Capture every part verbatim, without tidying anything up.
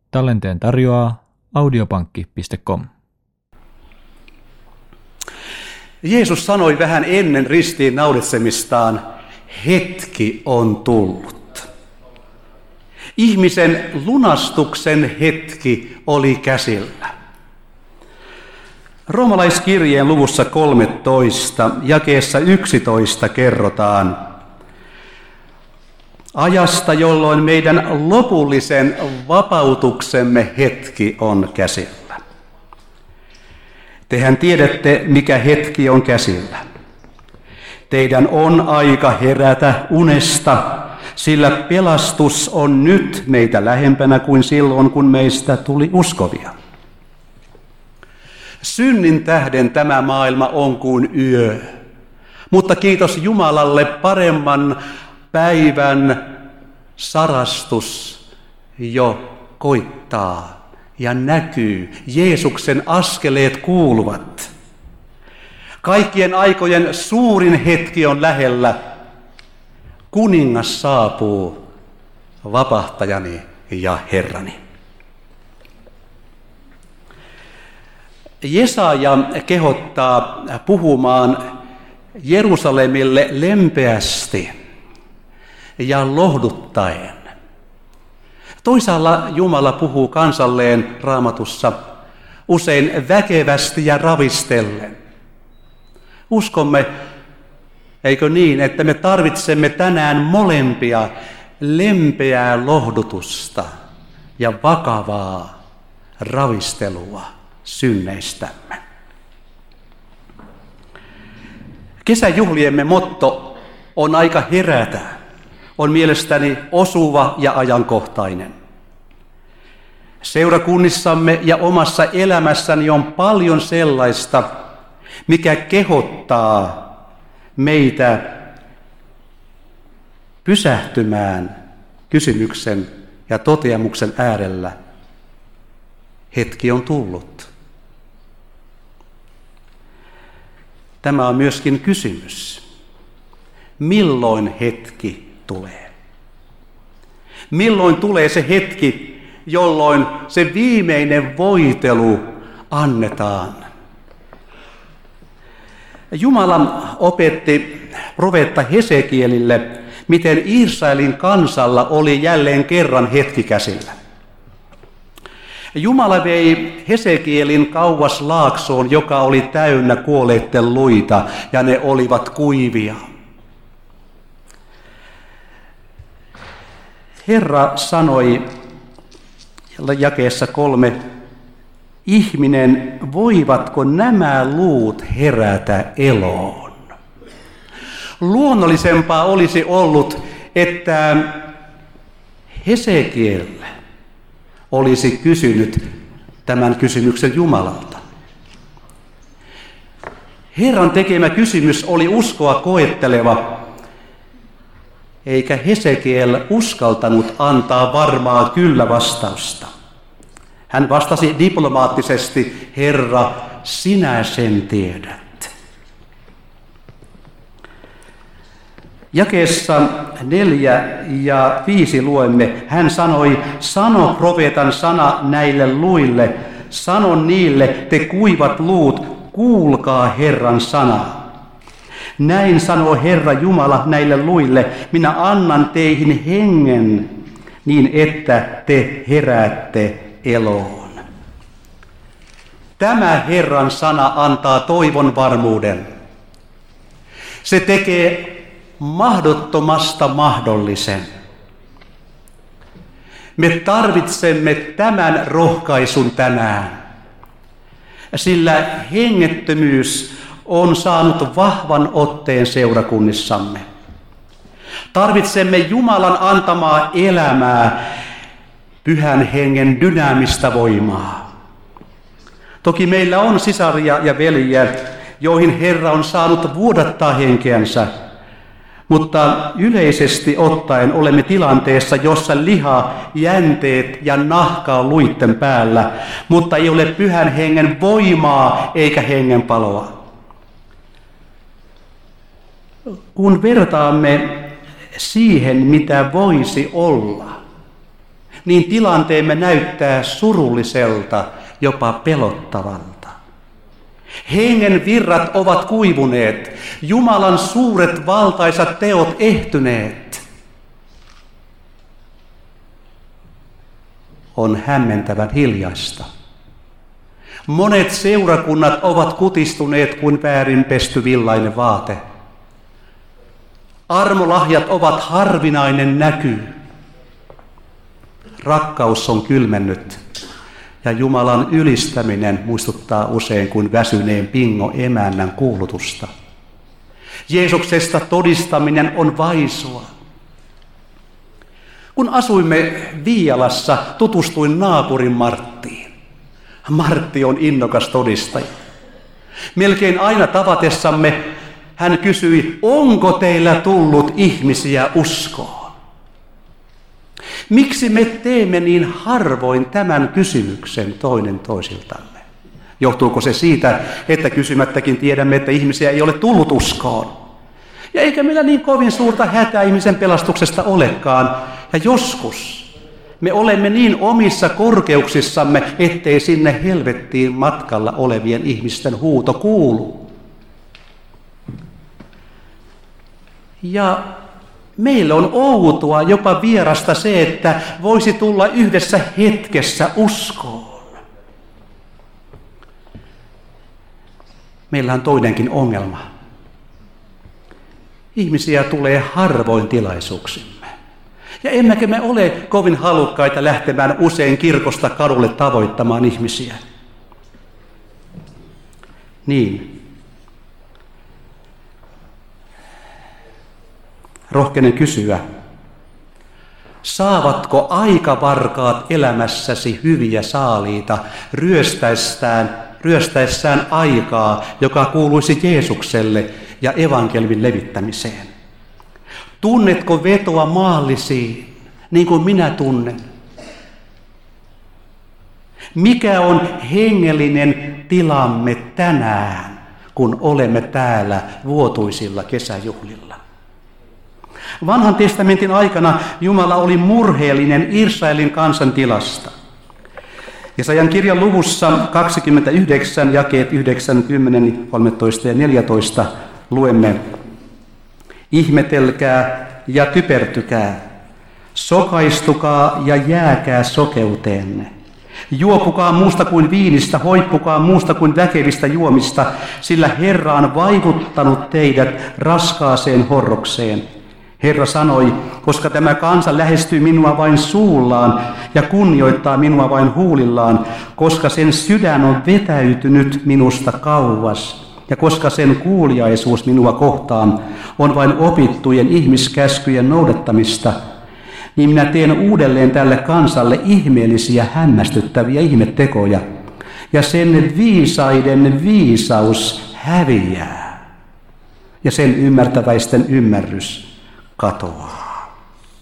Tallenteen tarjoaa audiopankki piste com. Jeesus sanoi vähän ennen ristiin naulitsemistaan, hetki on tullut. Ihmisen lunastuksen hetki oli käsillä. Roomalaiskirjeen luvussa kolmetoista, jakeessa yksitoista kerrotaan ajasta, jolloin meidän lopullisen vapautuksemme hetki on käsillä. Tehän tiedätte, mikä hetki on käsillä. Teidän on aika herätä unesta, sillä pelastus on nyt meitä lähempänä kuin silloin, kun meistä tuli uskovia. Synnin tähden tämä maailma on kuin yö, mutta kiitos Jumalalle paremman päivän sarastus jo koittaa ja näkyy. Jeesuksen askeleet kuuluvat. Kaikkien aikojen suurin hetki on lähellä. Kuningas saapuu, vapahtajani ja Herrani. Jesaja kehottaa puhumaan Jerusalemille lempeästi ja lohduttaen. Toisaalla Jumala puhuu kansalleen Raamatussa usein väkevästi ja ravistellen. Uskomme, eikö niin, että me tarvitsemme tänään molempia, lempeää lohdutusta ja vakavaa ravistelua synneistämme. Kesäjuhliemme motto on aika herätä, on mielestäni osuva ja ajankohtainen. Seurakunnissamme ja omassa elämässäni on paljon sellaista, mikä kehottaa meitä pysähtymään kysymyksen ja toteamuksen äärellä. Hetki on tullut. Tämä on myöskin kysymys. Milloin hetki tulee? Milloin tulee se hetki, jolloin se viimeinen voitelu annetaan? Jumala opetti profeetta Hesekielille, miten Israelin kansalla oli jälleen kerran hetki käsillä. Jumala vei Hesekielin kauas laaksoon, joka oli täynnä kuolleitten luita, ja ne olivat kuivia. Herra sanoi jakeessa kolme, ihminen, voivatko nämä luut herätä eloon? Luonnollisempaa olisi ollut, että Hesekiel olisi kysynyt tämän kysymyksen Jumalalta. Herran tekemä kysymys oli uskoa koetteleva, eikä Hesekiel uskaltanut antaa varmaa kyllä vastausta. Hän vastasi diplomaattisesti, Herra, sinä sen tiedät. Jakeessa neljä ja viisi luemme, hän sanoi, sano profeetan sana näille luille, sano niille, te kuivat luut, kuulkaa Herran sanaa. Näin sanoo Herra Jumala näille luille, minä annan teihin hengen, niin että te heräätte eloon. Tämä Herran sana antaa toivon varmuuden. Se tekee mahdottomasta mahdollisen. Me tarvitsemme tämän rohkaisun tänään, sillä hengettömyys on saanut vahvan otteen seurakunnissamme. Tarvitsemme Jumalan antamaa elämää, Pyhän Hengen dynaamista voimaa. Toki meillä on sisaria ja veljiä, joihin Herra on saanut vuodattaa henkeänsä, mutta yleisesti ottaen olemme tilanteessa, jossa liha, jänteet ja nahka on luitten päällä, mutta ei ole Pyhän Hengen voimaa eikä hengenpaloa. Kun vertaamme siihen, mitä voisi olla, niin tilanteemme näyttää surulliselta, jopa pelottavalta. Hengen virrat ovat kuivuneet, Jumalan suuret valtaisat teot ehtyneet. On hämmentävän hiljaista. Monet seurakunnat ovat kutistuneet kuin väärin pesty villainen vaate. Armolahjat ovat harvinainen näky. Rakkaus on kylmennyt ja Jumalan ylistäminen muistuttaa usein kuin väsyneen pingo emännän kuulutusta. Jeesuksesta todistaminen on vaisua. Kun asuimme Viialassa, tutustuin naapurin Marttiin. Martti on innokas todistaja. Melkein aina tavatessamme hän kysyi, onko teillä tullut ihmisiä uskoon? Miksi me teemme niin harvoin tämän kysymyksen toinen toisiltamme? Johtuuko se siitä, että kysymättäkin tiedämme, että ihmisiä ei ole tullut uskoon? Ja eikä meillä niin kovin suurta hätää ihmisen pelastuksesta olekaan. Ja joskus me olemme niin omissa korkeuksissamme, ettei sinne helvettiin matkalla olevien ihmisten huuto kuulu. Ja meillä on outoa, jopa vierasta se, että voisi tulla yhdessä hetkessä uskoon. Meillä on toinenkin ongelma. Ihmisiä tulee harvoin tilaisuuksimme. Ja emmekä me ole kovin halukkaita lähtemään usein kirkosta kadulle tavoittamaan ihmisiä. Niin. Rohkenen kysyä, saavatko aikavarkaat elämässäsi hyviä saaliita ryöstäessään, ryöstäessään aikaa, joka kuuluisi Jeesukselle ja evankelmin levittämiseen? Tunnetko vetoa maallisiin, niin kuin minä tunnen? Mikä on hengellinen tilamme tänään, kun olemme täällä vuotuisilla kesäjuhlilla? Vanhan testamentin aikana Jumala oli murheellinen Israelin kansan tilasta. Jesajan kirjan luvussa kaksikymmentäyhdeksän, jakeet yhdeksän, kymmenen, kolmetoista ja neljätoista luemme: ihmetelkää ja typertykää, sokaistukaa ja jääkää sokeuteenne. Juopukaa muusta kuin viinistä, hoippukaa muusta kuin väkevistä juomista, sillä Herra on vaikuttanut teidät raskaaseen horrokseen. Herra sanoi, koska tämä kansa lähestyy minua vain suullaan ja kunnioittaa minua vain huulillaan, koska sen sydän on vetäytynyt minusta kauas, ja koska sen kuuliaisuus minua kohtaan on vain opittujen ihmiskäskyjen noudattamista, niin minä teen uudelleen tälle kansalle ihmeellisiä hämmästyttäviä ihmettekoja, ja sen viisaiden viisaus häviää, ja sen ymmärtäväisten ymmärrys katoaa.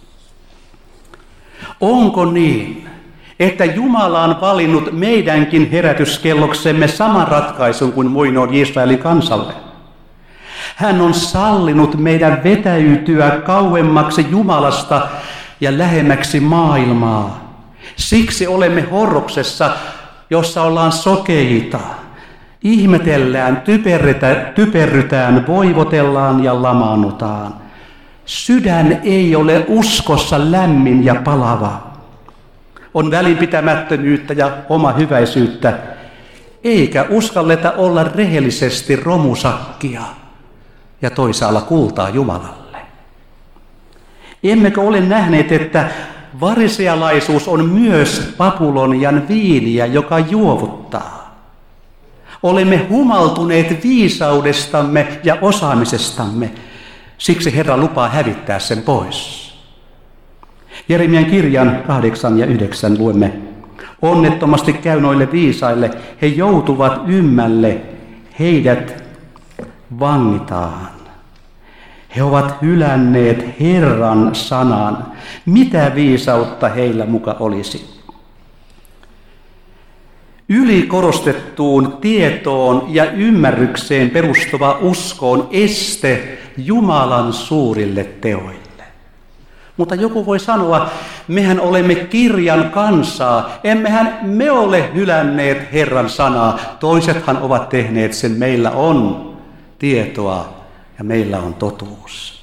Onko niin, että Jumala on valinnut meidänkin herätyskelloksemme saman ratkaisun kuin muinoin Israelin kansalle? Hän on sallinut meidän vetäytyä kauemmaksi Jumalasta ja lähemmäksi maailmaa. Siksi olemme horroksessa, jossa ollaan sokeita, ihmetellään, typerrytään, voivotellaan ja lamaannutaan. Sydän ei ole uskossa lämmin ja palava. On välinpitämättömyyttä ja oma hyväisyyttä, eikä uskalleta olla rehellisesti romusakkia ja toisaalla kultaa Jumalalle. Emmekö ole nähneet, että varisealaisuus on myös Babylonian viiniä, joka juovuttaa? Olemme humaltuneet viisaudestamme ja osaamisestamme, siksi Herra lupaa hävittää sen pois. Jeremian kirjan kahdeksan ja yhdeksän luemme: onnettomasti käy noille viisaille, he joutuvat ymmälle, heidät vangitaan. He ovat hylänneet Herran sanan. Mitä viisautta heillä muka olisi? Ylikorostettuun tietoon ja ymmärrykseen perustuva usko on este Jumalan suurille teoille. Mutta joku voi sanoa, mehän olemme kirjan kansaa, emmehän me ole hylänneet Herran sanaa, toisethan ovat tehneet sen, meillä on tietoa ja meillä on totuus.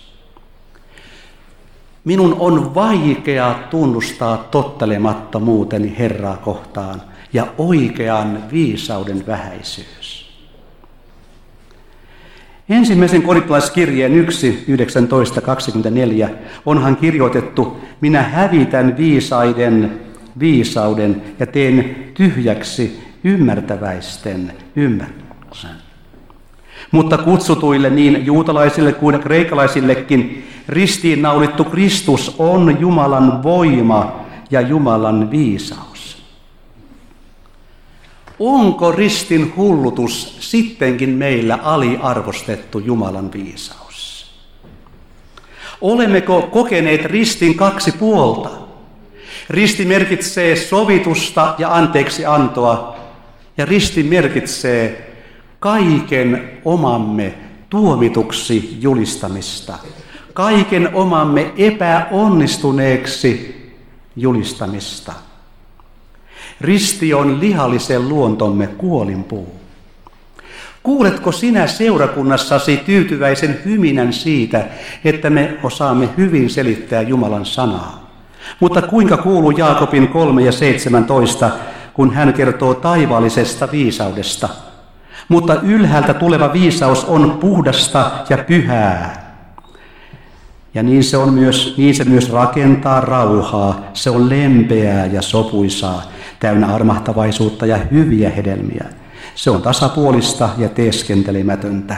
Minun on vaikea tunnustaa tottelemattomuuteni Herraa kohtaan ja oikean viisauden vähäisyys. Ensimmäisen korintolaiskirjeen yksi, yhdeksäntoista kaksikymmentäneljä onhan kirjoitettu, minä hävitän viisaiden viisauden ja teen tyhjäksi ymmärtäväisten ymmärryksen. Mutta kutsutuille niin juutalaisille kuin kreikalaisillekin ristiinnaulittu Kristus on Jumalan voima ja Jumalan viisaus. Onko ristin hullutus sittenkin meillä aliarvostettu Jumalan viisaus? Olemmeko kokeneet ristin kaksi puolta? Risti merkitsee sovitusta ja anteeksiantoa, ja risti merkitsee kaiken omamme tuomituksi julistamista, kaiken omamme epäonnistuneeksi julistamista. Risti on lihallisen luontomme kuolinpuu. Kuuletko sinä seurakunnassasi tyytyväisen hyminän siitä, että me osaamme hyvin selittää Jumalan sanaa? Mutta kuinka kuuluu Jaakobin kolme ja seitsemäntoista, kun hän kertoo taivaallisesta viisaudesta? Mutta ylhäältä tuleva viisaus on puhdasta ja pyhää. Ja niin se, on myös, niin se myös rakentaa rauhaa, se on lempeää ja sopuisaa, täynnä armahtavaisuutta ja hyviä hedelmiä. Se on tasapuolista ja teeskentelemätöntä.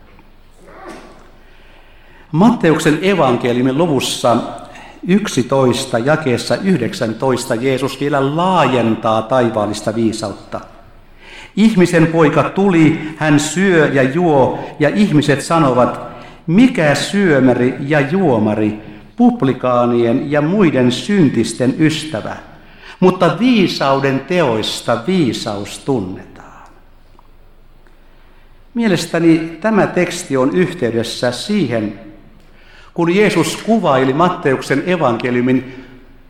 Matteuksen evankeliumin luvussa yksitoista jakeessa yhdeksäntoista Jeesus vielä laajentaa taivaallista viisautta. Ihmisen poika tuli, hän syö ja juo, ja ihmiset sanovat, mikä syömäri ja juomari, publikaanien ja muiden syntisten ystävä, mutta viisauden teoista viisaus tunnetaan. Mielestäni tämä teksti on yhteydessä siihen, kun Jeesus kuvaili Matteuksen evankeliumin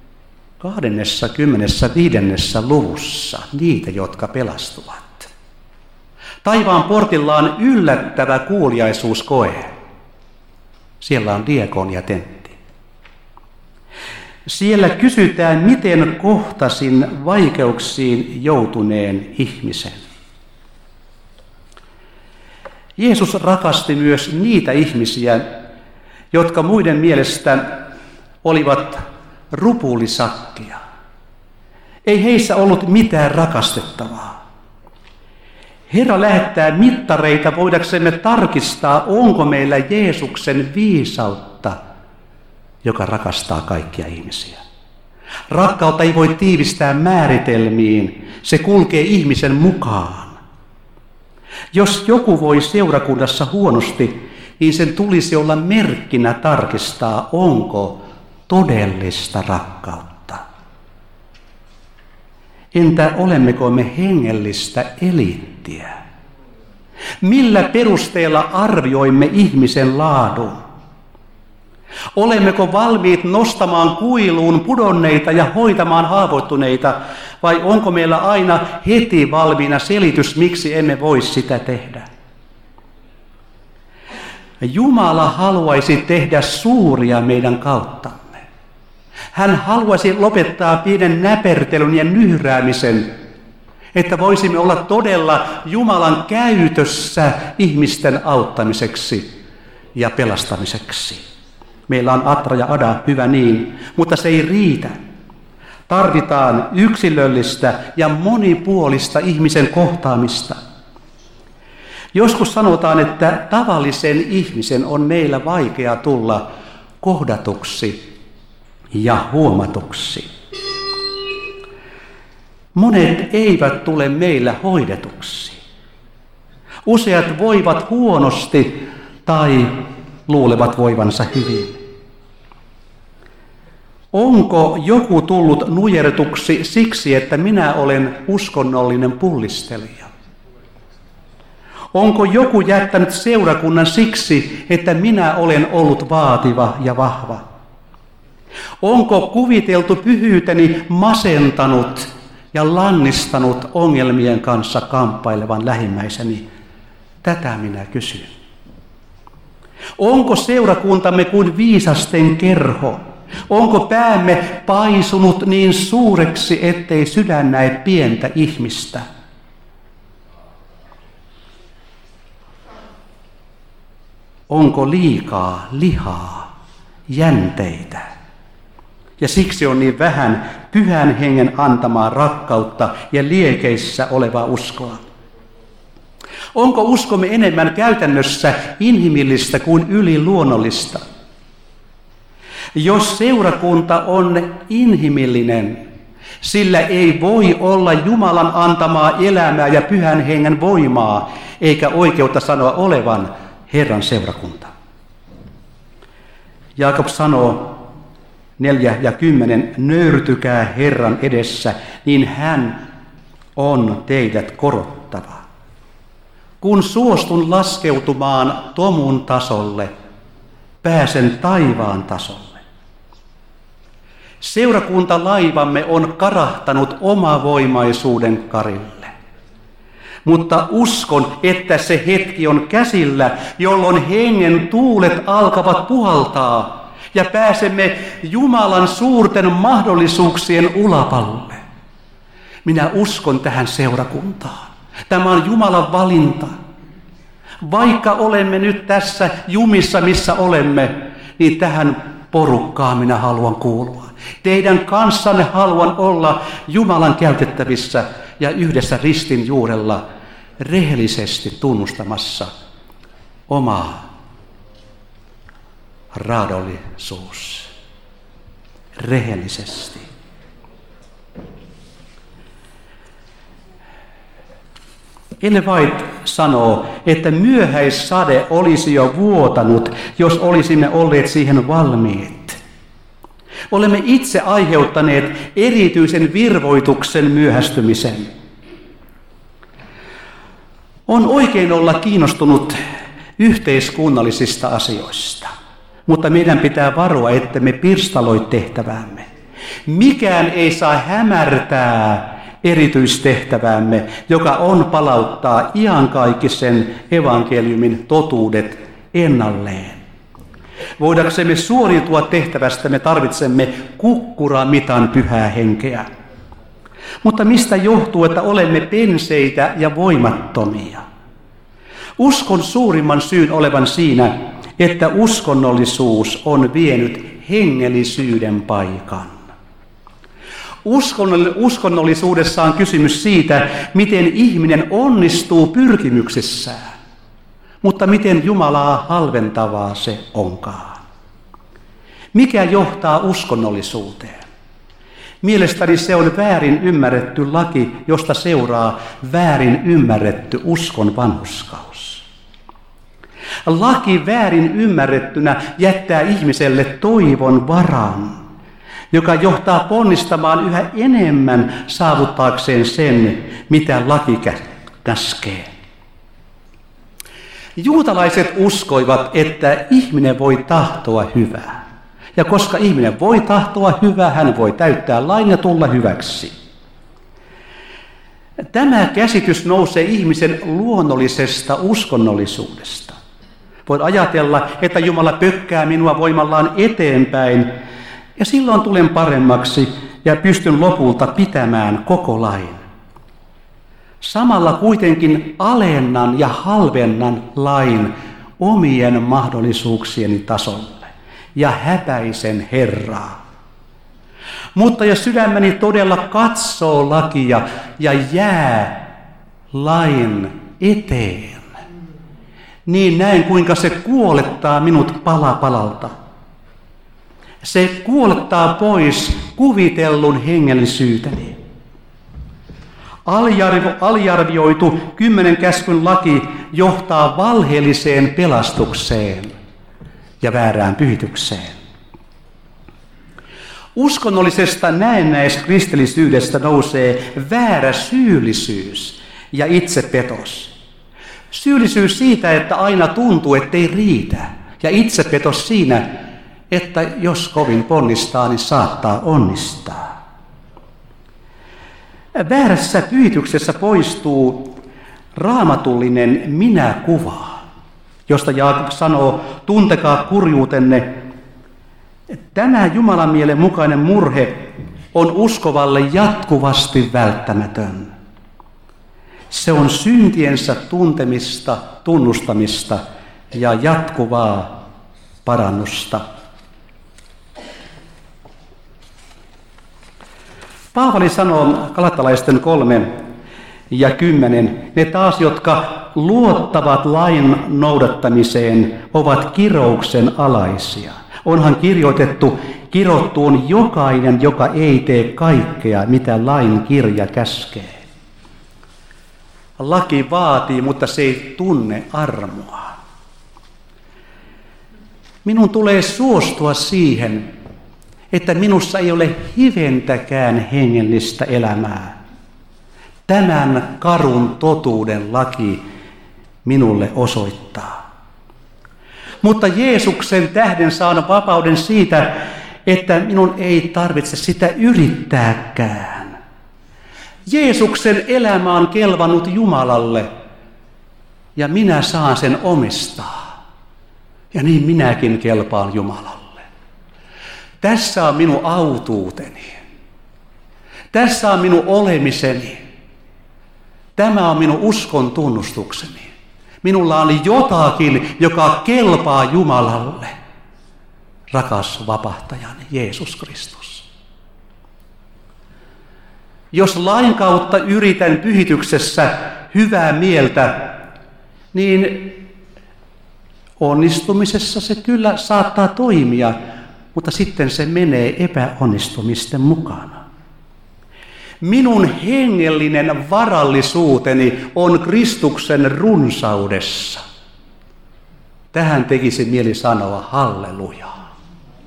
kaksikymmentäviidennessä luvussa niitä, jotka pelastuvat. Taivaan portilla on yllättävä kuuliaisuuskoe. Siellä on diakonia tentti. Siellä kysytään, miten kohtasin vaikeuksiin joutuneen ihmisen. Jeesus rakasti myös niitä ihmisiä, jotka muiden mielestä olivat rupulisakkia. Ei heissä ollut mitään rakastettavaa. Herra lähettää mittareita voidaksemme tarkistaa, onko meillä Jeesuksen viisautta, joka rakastaa kaikkia ihmisiä. Rakkautta ei voi tiivistää määritelmiin, se kulkee ihmisen mukaan. Jos joku voi seurakunnassa huonosti, niin sen tulisi olla merkkinä tarkistaa, onko todellista rakkautta. Entä olemmeko me hengellistä eliittiä? Millä perusteella arvioimme ihmisen laadun? Olemmeko valmiit nostamaan kuiluun pudonneita ja hoitamaan haavoittuneita, vai onko meillä aina heti valmiina selitys, miksi emme voi sitä tehdä? Jumala haluaisi tehdä suuria meidän kauttamme. Hän haluaisi lopettaa pienen näpertelyn ja nyhräämisen, että voisimme olla todella Jumalan käytössä ihmisten auttamiseksi ja pelastamiseksi. Meillä on Atra ja Ada, hyvä niin, mutta se ei riitä. Tarvitaan yksilöllistä ja monipuolista ihmisen kohtaamista. Joskus sanotaan, että tavallisen ihmisen on meillä vaikea tulla kohdatuksi ja huomatuksi. Monet eivät tule meillä hoidetuksi. Useat voivat huonosti tai luulevat voivansa hyvin. Onko joku tullut nujertuksi siksi, että minä olen uskonnollinen pullistelija? Onko joku jättänyt seurakunnan siksi, että minä olen ollut vaativa ja vahva? Onko kuviteltu pyhyyteni masentanut ja lannistanut ongelmien kanssa kamppailevan lähimmäiseni? Tätä minä kysyn. Onko seurakuntamme kuin viisasten kerho? Onko päämme paisunut niin suureksi, ettei sydän näe pientä ihmistä? Onko liikaa lihaa, jänteitä? Ja siksi on niin vähän pyhän hengen antamaa rakkautta ja liekeissä olevaa uskoa. Onko uskomme enemmän käytännössä inhimillistä kuin yliluonnollista? Jos seurakunta on inhimillinen, sillä ei voi olla Jumalan antamaa elämää ja pyhän hengen voimaa, eikä oikeutta sanoa olevan Herran seurakunta. Jaakob sanoo neljä ja kymmenen, nöyrtykää Herran edessä, niin hän on teidät korottava. Kun suostun laskeutumaan tomun tasolle, pääsen taivaan tasolle. Seurakuntalaivamme on karahtanut omavoimaisuuden karille. Mutta uskon, että se hetki on käsillä, jolloin hengen tuulet alkavat puhaltaa ja pääsemme Jumalan suurten mahdollisuuksien ulapalle. Minä uskon tähän seurakuntaan. Tämä on Jumalan valinta. Vaikka olemme nyt tässä jumissa, missä olemme, niin tähän porukkaan minä haluan kuulua. Teidän kanssanne haluan olla Jumalan käytettävissä ja yhdessä ristin juurella rehellisesti tunnustamassa omaa raadollisuus. Rehellisesti. Ellen White sanoo, että myöhäissade olisi jo vuotanut, jos olisimme olleet siihen valmiit. Olemme itse aiheuttaneet erityisen virvoituksen myöhästymisen. On oikein olla kiinnostunut yhteiskunnallisista asioista, mutta meidän pitää varoa, että me pirstaloi tehtäväämme. Mikään ei saa hämärtää erityistehtäväämme, joka on palauttaa iankaikkisen evankeliumin totuudet ennalleen. Voidaksemme suoriutua tehtävästä me tarvitsemme kukkuramitan pyhää henkeä. Mutta mistä johtuu, että olemme penseitä ja voimattomia? Uskon suurimman syyn olevan siinä, että uskonnollisuus on vienyt hengellisyyden paikan. Uskonnollisuudessa on kysymys siitä, miten ihminen onnistuu pyrkimyksissään, mutta miten Jumalaa halventavaa se onkaan. Mikä johtaa uskonnollisuuteen? Mielestäni se on väärin ymmärretty laki, josta seuraa väärin ymmärretty uskon vanhurskaus. Laki väärin ymmärrettynä jättää ihmiselle toivon varan, joka johtaa ponnistamaan yhä enemmän saavuttaakseen sen, mitä laki käskee. Juutalaiset uskoivat, että ihminen voi tahtoa hyvää. Ja koska ihminen voi tahtoa hyvää, hän voi täyttää lain ja tulla hyväksi. Tämä käsitys nousee ihmisen luonnollisesta uskonnollisuudesta. Voin ajatella, että Jumala pökkää minua voimallaan eteenpäin, ja silloin tulen paremmaksi ja pystyn lopulta pitämään koko lain. Samalla kuitenkin alennan ja halvennan lain omien mahdollisuuksieni tasolle ja häpäisen Herraa. Mutta jos sydämeni todella katsoo lakia ja jää lain eteen, niin näen kuinka se kuolettaa minut pala palalta. Se kuolettaa pois kuvitellun hengellisyyteni. Aliarvioitu kymmenen käskyn laki johtaa valheelliseen pelastukseen ja väärään pyhitykseen. Uskonnollisesta näennäiskristillisyydestä nousee väärä syyllisyys ja itsepetos. Syyllisyys siitä, että aina tuntuu, ettei riitä, ja itsepetos siinä, että jos kovin ponnistaa, niin saattaa onnistaa. Väärässä pyhityksessä poistuu raamatullinen minäkuva, josta Jaakob sanoo, tuntekaa kurjuutenne. Tämä Jumalan mielen mukainen murhe on uskovalle jatkuvasti välttämätön. Se on syntiensä tuntemista, tunnustamista ja jatkuvaa parannusta. Paavali sanoo Galatalaisten kolme ja kymmenen, ne taas, jotka luottavat lain noudattamiseen, ovat kirouksen alaisia. Onhan kirjoitettu, kirottuun jokainen, joka ei tee kaikkea, mitä lain kirja käskee. Laki vaatii, mutta se ei tunne armoa. Minun tulee suostua siihen, että minussa ei ole hiventäkään hengellistä elämää. Tämän karun totuuden laki minulle osoittaa. Mutta Jeesuksen tähden saan vapauden siitä, että minun ei tarvitse sitä yrittääkään. Jeesuksen elämä on kelvannut Jumalalle ja minä saan sen omistaa. Ja niin minäkin kelpaan Jumalalle. Tässä on minun autuuteni. Tässä on minun olemiseni. Tämä on minun uskon tunnustukseni. Minulla oli jotakin, joka kelpaa Jumalalle. Rakas vapahtajani Jeesus Kristus. Jos lain kautta yritän pyhityksessä hyvää mieltä, niin onnistumisessa se kyllä saattaa toimia, mutta sitten se menee epäonnistumisten mukana. Minun hengellinen varallisuuteni on Kristuksen runsaudessa. Tähän tekisi mieli sanoa hallelujaa.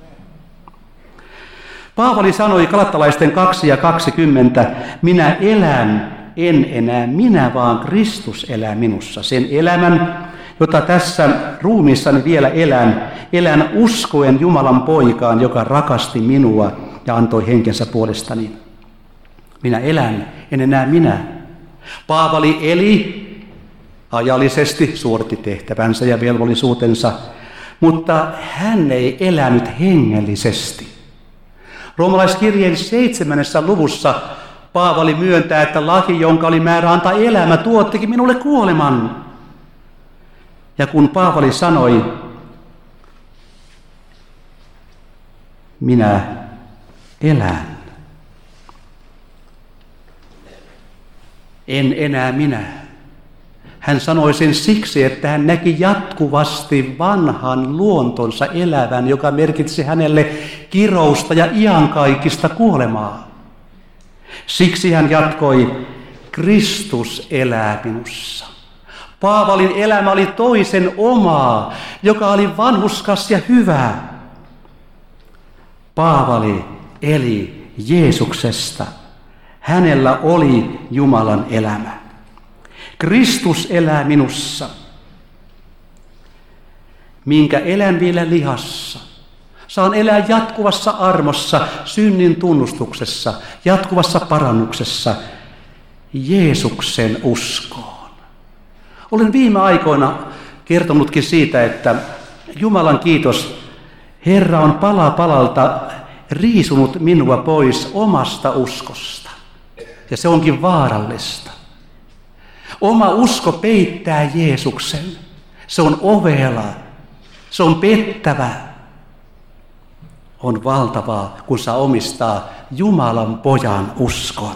Paavali sanoi Galatalaisten kaksi ja kaksikymmentä, minä elän, en enää minä, vaan Kristus elää minussa. Sen elämän, jota tässä ruumiissani vielä elän, elän uskoen Jumalan poikaan, joka rakasti minua ja antoi henkensä puolestani. Minä elän, en enää minä. Paavali eli ajallisesti, suoritti tehtävänsä ja velvollisuutensa, mutta hän ei elänyt hengellisesti. Roomalaiskirjeen seitsemännessä luvussa Paavali myöntää, että laki, jonka oli määrä antaa elämä, tuottikin minulle kuoleman. Ja kun Paavali sanoi, minä elän, en enää minä. Hän sanoi sen siksi, että hän näki jatkuvasti vanhan luontonsa elävän, joka merkitsi hänelle kirousta ja iankaikkista kuolemaa. Siksi hän jatkoi, Kristus elää minussa. Paavalin elämä oli toisen omaa, joka oli vanhurskas ja hyvä. Paavali eli Jeesuksesta. Hänellä oli Jumalan elämä. Kristus elää minussa, minkä elän vielä lihassa. Saan elää jatkuvassa armossa, synnin tunnustuksessa, jatkuvassa parannuksessa, Jeesuksen uskoon. Olen viime aikoina kertonutkin siitä, että Jumalan kiitos, Herra on pala palalta riisunut minua pois omasta uskosta. Ja se onkin vaarallista. Oma usko peittää Jeesuksen. Se on ovela. Se on pettävä. On valtavaa, kun saa omistaa Jumalan pojan uskon.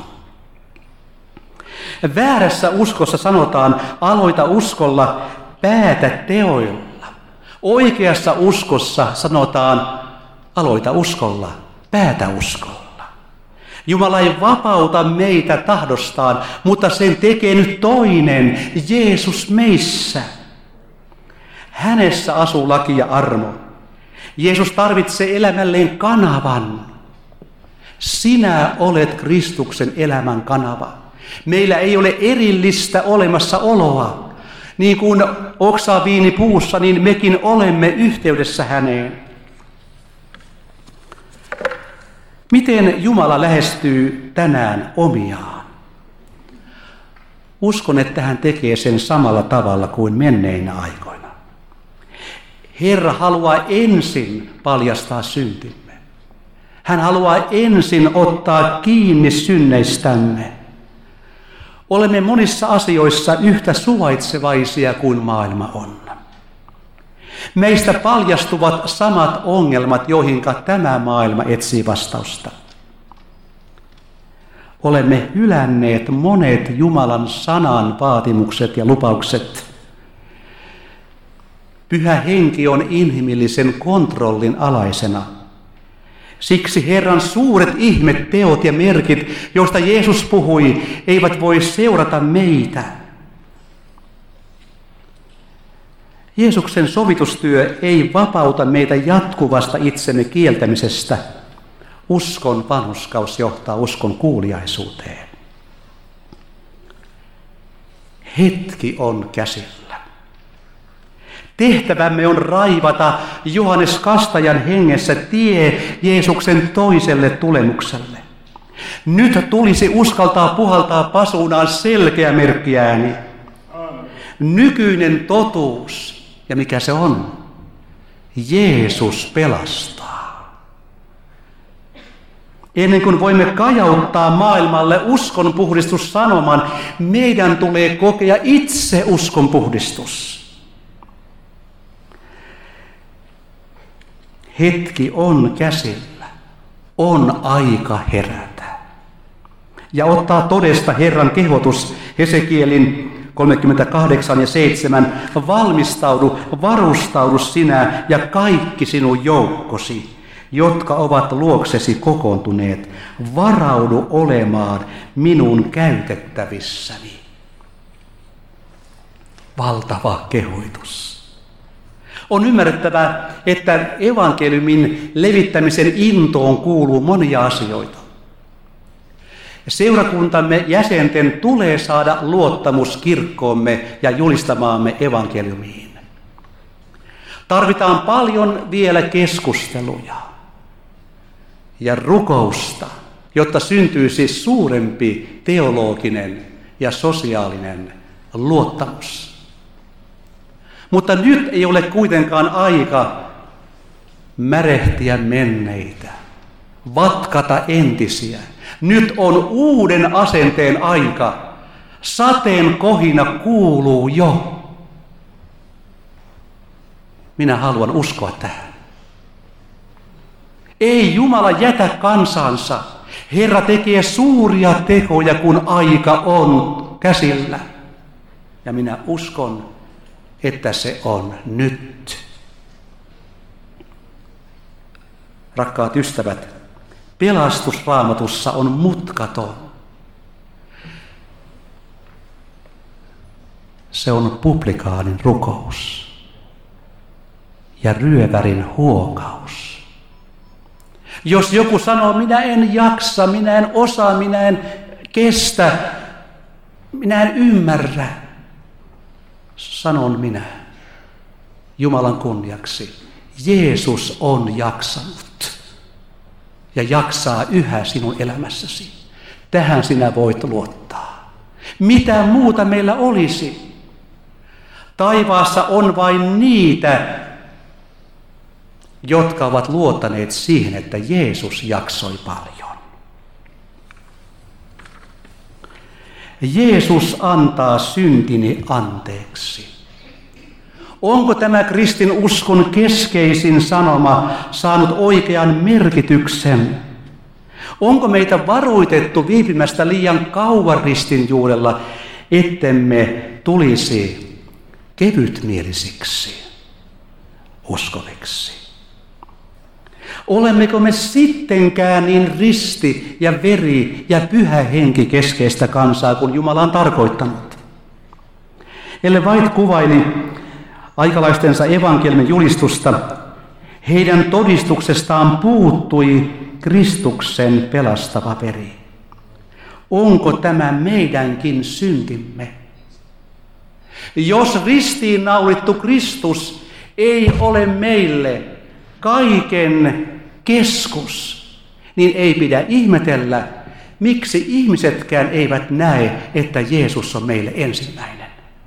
Väärässä uskossa sanotaan, aloita uskolla, päätä teoilla. Oikeassa uskossa sanotaan, aloita uskolla, päätä uskolla. Jumala ei vapauta meitä tahdostaan, mutta sen tekee nyt toinen, Jeesus meissä. Hänessä asuu laki ja armo. Jeesus tarvitsee elämälleen kanavan. Sinä olet Kristuksen elämän kanava. Meillä ei ole erillistä olemassaoloa. Niin kuin oksa viini puussa, niin mekin olemme yhteydessä häneen. Miten Jumala lähestyy tänään omiaan? Uskon, että hän tekee sen samalla tavalla kuin menneinä aikoina. Herra haluaa ensin paljastaa syntimme. Hän haluaa ensin ottaa kiinni synneistämme. Olemme monissa asioissa yhtä suvaitsevaisia kuin maailma on. Meistä paljastuvat samat ongelmat, joihinka tämä maailma etsii vastausta. Olemme hylänneet monet Jumalan sanan vaatimukset ja lupaukset. Pyhä henki on inhimillisen kontrollin alaisena. Siksi Herran suuret ihmetteot ja merkit, joista Jeesus puhui, eivät voi seurata meitä. Jeesuksen sovitustyö ei vapauta meitä jatkuvasta itsemme kieltämisestä. Uskon vanhurskaus johtaa uskon kuuliaisuuteen. Hetki on käsillä. Tehtävämme on raivata Johannes Kastajan hengessä tie Jeesuksen toiselle tulemukselle. Nyt tulisi uskaltaa puhaltaa pasuunaan selkeä merkkiääni. Nykyinen totuus, ja mikä se on? Jeesus pelastaa. Ennen kuin voimme kajauttaa maailmalle uskonpuhdistussanoman, meidän tulee kokea itse uskonpuhdistus. Hetki on käsillä, on aika herätä. Ja ottaa todesta Herran kehotus Hesekielin kolmekymmentäkahdeksan ja seitsemän, valmistaudu, varustaudu sinä ja kaikki sinun joukkosi, jotka ovat luoksesi kokoontuneet, varaudu olemaan minun käytettävissäni. Valtava kehoitus. On ymmärrettävä, että evankeliumin levittämisen intoon kuuluu monia asioita. Seurakuntamme jäsenten tulee saada luottamus kirkkoomme ja julistamaamme evankeliumiin. Tarvitaan paljon vielä keskusteluja ja rukousta, jotta syntyisi suurempi teologinen ja sosiaalinen luottamus. Mutta nyt ei ole kuitenkaan aika märehtiä menneitä, vatkata entisiä. Nyt on uuden asenteen aika. Sateen kohina kuuluu jo. Minä haluan uskoa tähän. Ei Jumala jätä kansansa. Herra tekee suuria tekoja, kun aika on käsillä. Ja minä uskon, että se on nyt. Rakkaat ystävät, pelastus Raamatussa on mutkaton. Se on publikaanin rukous ja ryövärin huokaus. Jos joku sanoo, minä en jaksa, minä en osaa, minä en kestä, minä en ymmärrä, sanon minä Jumalan kunniaksi, Jeesus on jaksanut. Ja jaksaa yhä sinun elämässäsi. Tähän sinä voit luottaa. Mitä muuta meillä olisi? Taivaassa on vain niitä, jotka ovat luottaneet siihen, että Jeesus jaksoi paljon. Jeesus antaa syntini anteeksi. Onko tämä kristin uskon keskeisin sanoma saanut oikean merkityksen? Onko meitä varoitettu viipymästä liian kauan ristin juurella, ettemme tulisi kevytmielisiksi uskoviksi? Olemmeko me sittenkään niin risti ja veri ja pyhä henki keskeistä kansaa, kun Jumala on tarkoittanut? Ellen White kuvaili aikalaistensa evankeliumin julistusta, heidän todistuksestaan puuttui Kristuksen pelastava veri. Onko tämä meidänkin syntimme? Jos ristiin naulittu Kristus ei ole meille kaiken keskus, niin ei pidä ihmetellä, miksi ihmisetkään eivät näe, että Jeesus on meille ensimmäinen.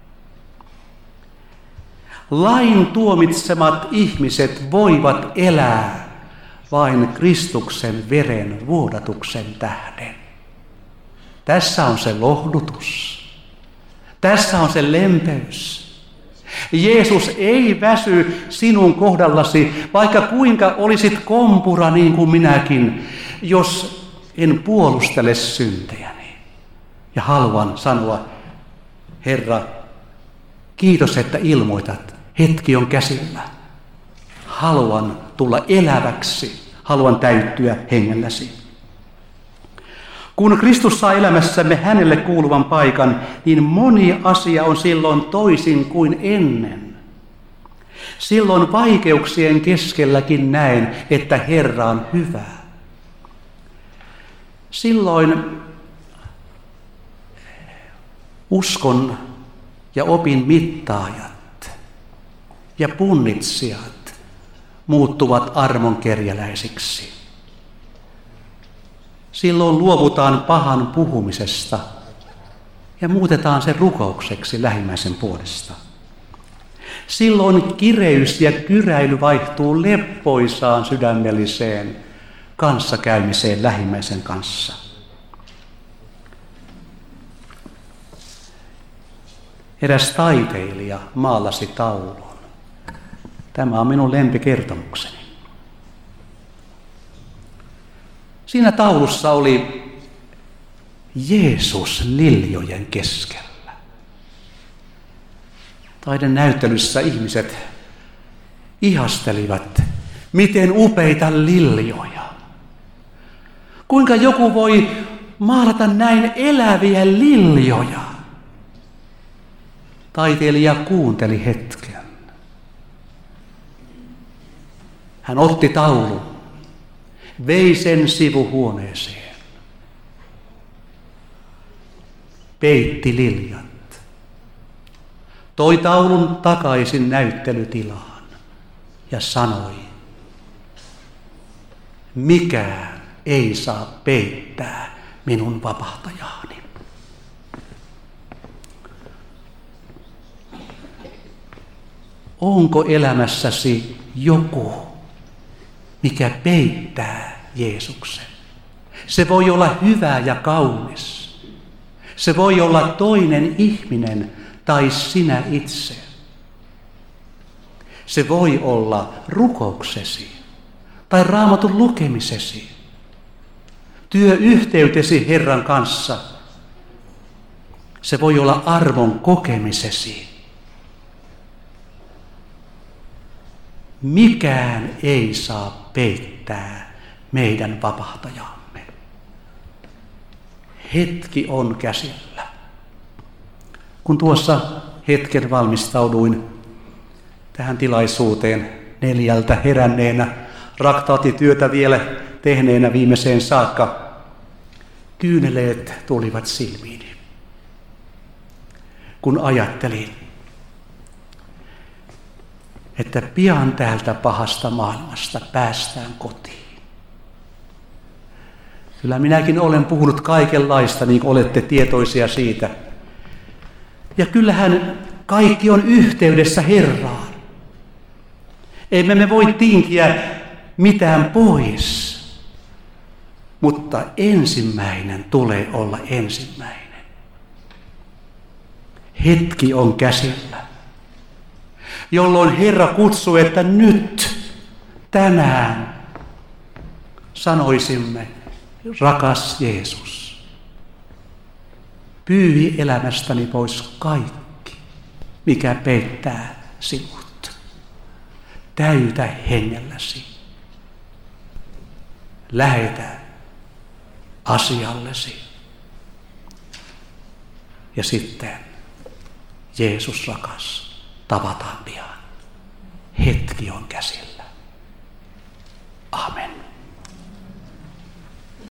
Lain tuomitsemat ihmiset voivat elää vain Kristuksen veren vuodatuksen tähden. Tässä on se lohdutus. Tässä on se lempeys. Jeesus ei väsy sinun kohdallasi, vaikka kuinka olisit kompura niin kuin minäkin, jos en puolustele syntejäni. Ja haluan sanoa, Herra, kiitos, että ilmoitat. Hetki on käsillä. Haluan tulla eläväksi. Haluan täyttyä hengelläsi. Kun Kristus saa elämässämme hänelle kuuluvan paikan, niin moni asia on silloin toisin kuin ennen. Silloin vaikeuksien keskelläkin näen, että Herra on hyvä. Silloin uskon ja opin mittaajat ja punnitsijat muuttuvat armon kerjäläisiksi. Silloin luovutaan pahan puhumisesta ja muutetaan se rukoukseksi lähimmäisen puolesta. Silloin kireys ja kyräily vaihtuu leppoisaan sydämelliseen kanssakäymiseen lähimmäisen kanssa. Eräs taiteilija maalasi taulun. Tämä on minun lempikertomukseni. Siinä taulussa oli Jeesus liljojen keskellä. Taidenäyttelyssä ihmiset ihastelivat, miten upeita liljoja. Kuinka joku voi maalata näin eläviä liljoja? Taiteilija kuunteli hetken. Hän otti taulun, vei sen sivuhuoneeseen, peitti liljat, toi taulun takaisin näyttelytilaan ja sanoi, mikään ei saa peittää minun vapahtajaani. Onko elämässäsi joku, mikä peittää Jeesuksen? Se voi olla hyvä ja kaunis. Se voi olla toinen ihminen tai sinä itse. Se voi olla rukouksesi tai Raamatun lukemisesi, työyhteytesi Herran kanssa. Se voi olla arvon kokemisesi. Mikään ei saa peittää meidän vapahtajamme. Hetki on käsillä. Kun tuossa hetken valmistauduin tähän tilaisuuteen neljältä heränneenä, raktaatityötä vielä tehneenä viimeiseen saakka, kyyneleet tulivat silmiini. Kun ajattelin, että pian täältä pahasta maailmasta päästään kotiin. Kyllä minäkin olen puhunut kaikenlaista, niin kuin olette tietoisia siitä. Ja kyllähän kaikki on yhteydessä Herraan. Emme me voi tinkiä mitään pois, mutta ensimmäinen tulee olla ensimmäinen. Hetki on käsillä, jolloin Herra kutsuu, että nyt, tänään sanoisimme, rakas Jeesus, pyyhi elämästäni pois kaikki, mikä peittää sinut. Täytä hengelläsi. Lähetä asiallesi. Ja sitten, Jeesus rakas, tavataan pian. Hetki on käsillä.